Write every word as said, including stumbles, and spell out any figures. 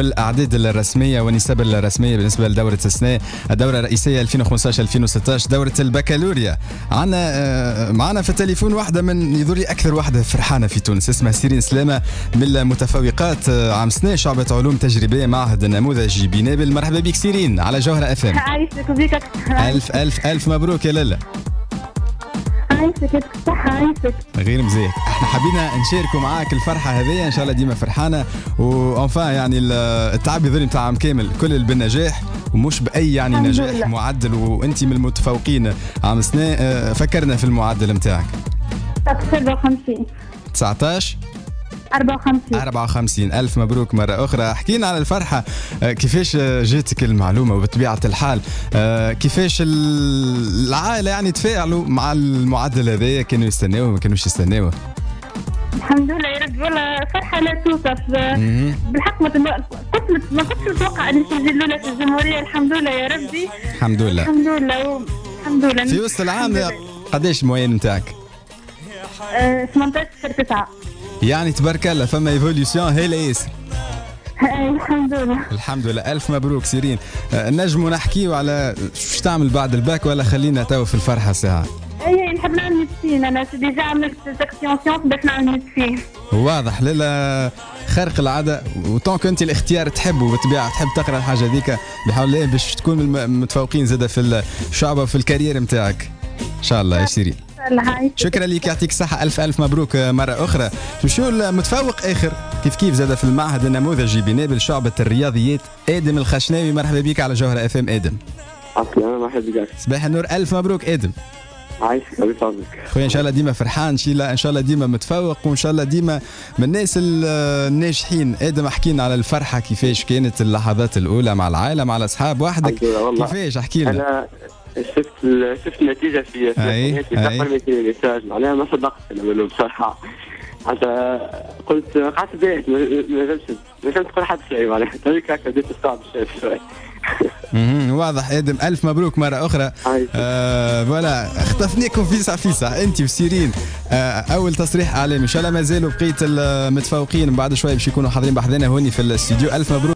والاعداد الرسميه والنسب الرسميه بالنسبه لدوره السنه الدوره الرئيسيه ألفين وخمسطاش ألفين وستطاش دوره البكالوريا. عندنا معنا في التليفون واحده من يظهر اكثر واحده فرحانه في تونس، اسمها سيرين سلامه من المتفوقات عام سنه شعبة علوم تجريبيه معهد النموذجي بنابل. مرحبا بك سيرين على جوهره اف ام. عايشك وبيك الف الف الف مبروك يا لاله. عايشك يعطيك الصحة. عايشك غير مزيك، احنا حبينا نشاركوا معاك الفرحه هذه، ان شاء الله ديما فرحانه وانفان يعني التعب يظل نتاع عام كامل كل بالنجاح ومش باي يعني نجاح لله. معدل، وانت من المتفوقين عام سنه. فكرنا في المعدل نتاعك أربعة وخمسين تسعطاش أربعة وخمسين أربعة وخمسين. ألف مبروك مرة أخرى. احكينا على الفرحة، كيفاش جاتك المعلومة وبطبيعة الحال كيفاش العائلة يعني تفاعلوا مع المعدل هذا، كانوا يستناوه ما كانوش يستناوه؟ الحمد لله يا رب، والله فرحة لا توصف. بالحق ما كنت ما كنتش متوقع اني نسجل الاولى في الجمهورية. الحمد لله يا ربي. الحمد لله الحمد لله الحمد لله. في وسط العام قداش الموين نتاعك؟ ثمانية عشر تسعة. يعني تبارك الله فما ايفوليوسيون هايله ياسر. الحمد لله الحمد لله. الف مبروك سيرين. نجموا نحكيوا على شو تعمل بعد الباك ولا خلينا تو في الفرحه ساعه؟ اي نحب نعمل ميدسين، انا ديجا عملت سيكسيون سيونس باش نعمل ميدسين. واضح لا خارق العاده، وطون كنت الاختيار تحبه بالطبيعه تحب تقرا الحاجه هذيك بحول الله باش تكون من المتفوقين زاده في الشعبه وفي الكارير نتاعك ان شاء الله يا سيرين. شكرا لك يعطيك الصحة. ألف ألف مبروك مرة أخرى. نمشيو المتفوق آخر كيف كيف زاد في المعهد النموذجي بنابل شعبة الرياضيات آدم الخشناوي. مرحبا بك على جوهرة اف ام آدم. عسلامة مرحبا بك. صباح النور. ألف مبروك آدم. عايشك الله يسعدك خويا، ان شاء الله ديما فرحان، ان شاء الله ديما متفوق، وان شاء الله ديما من الناس الناجحين. ادم احكينا على الفرحه، كيفاش كانت اللحظات الاولى مع العائله مع الاصحاب وحدك؟ كيفاش احكي لنا. انا شفت شفت النتيجه في في قبل الميساج معناها ما صدقت انا منه بصراحه. حتى قلت قعدت باهت ما نجمش ما نجمش تقول حد شيء معناها هذيك هكا بديت الصعب شوي. اها واضح. ادم الف مبروك مره اخرى. آه فوالا اختفناكم فيسع فيسع انت وسيرين. آه اول تصريح اعلامي ان شاء الله مازالوا بقيه المتفوقين بعد شوي باش يكونوا حاضرين بحذنا هوني في الاستديو. الف مبروك.